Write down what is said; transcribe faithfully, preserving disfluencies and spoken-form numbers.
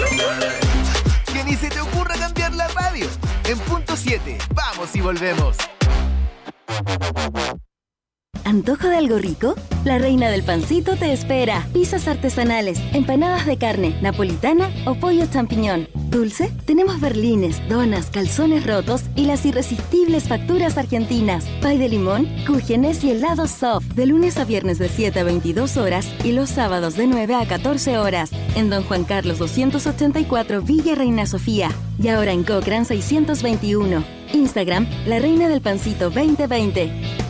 Que ni se te ocurra cambiar la radio. En punto siete, vamos y volvemos. ¿Antojo de algo rico? La Reina del Pancito te espera. Pizzas artesanales, empanadas de carne, napolitana o pollo champiñón. ¿Dulce? Tenemos berlines, donas, calzones rotos y las irresistibles facturas argentinas. Pay de limón, cúgenes y helados soft. De lunes a viernes de siete a veintidós horas y los sábados de nueve a catorce horas. En Don Juan Carlos doscientos ochenta y cuatro, Villa Reina Sofía. Y ahora en Cochrane seiscientos veintiuno. Instagram, La Reina del Pancito veinte veinte.